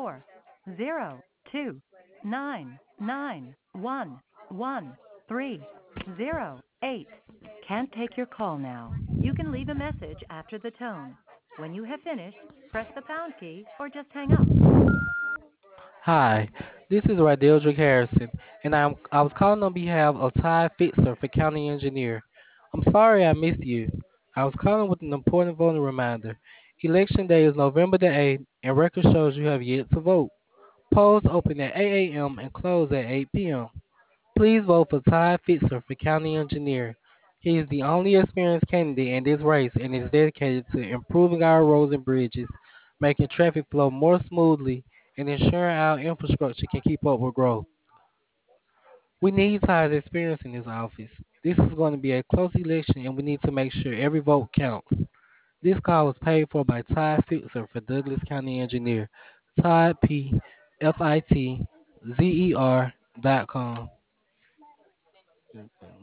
402-991-1308. Can't take your call now. You can leave a message after the tone. When you have finished, press the pound key or just hang up. Hi, this is Radildrick Harrison, and I was calling on behalf of Ty Fitzer for County Engineer. I'm sorry I missed you. I was calling with an important voting reminder. Election day is November the 8th, and record shows you have yet to vote. Polls open at 8 a.m. and close at 8 p.m. Please vote for Ty Fitzer for County Engineer. He is the only experienced candidate in this race and is dedicated to improving our roads and bridges, making traffic flow more smoothly, and ensuring our infrastructure can keep up with growth. We need Ty's experience in this office. This is going to be a close election, and we need to make sure every vote counts. This call was paid for by Ty Fitzer for Douglas County Engineer. Todd P. Fitzer.com.